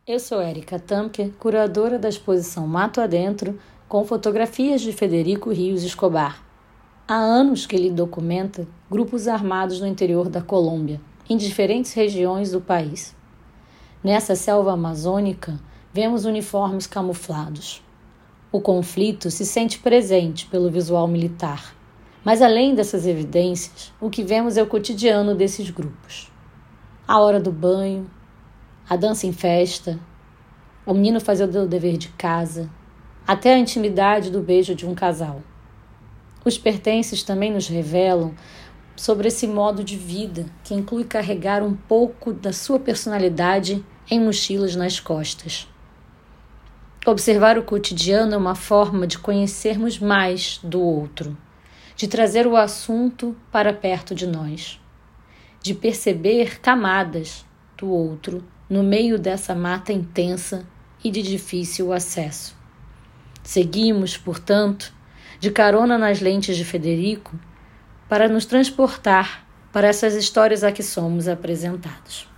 Eu sou Érica Tamker, curadora da exposição Mato Adentro, com fotografias de Federico Rios Escobar. Há anos que ele documenta grupos armados no interior da Colômbia, em diferentes regiões do país. Nessa selva amazônica, vemos uniformes camuflados. O conflito se sente presente pelo visual militar, mas além dessas evidências, o que vemos é o cotidiano desses grupos. A hora do banho, a dança em festa, o menino fazendo o dever de casa, até a intimidade do beijo de um casal. Os pertences também nos revelam sobre esse modo de vida que inclui carregar um pouco da sua personalidade em mochilas nas costas. Observar o cotidiano é uma forma de conhecermos mais do outro, de trazer o assunto para perto de nós, de perceber camadas do outro no meio dessa mata intensa e de difícil acesso. Seguimos, portanto, de carona nas lentes de Federico para nos transportar para essas histórias a que somos apresentados.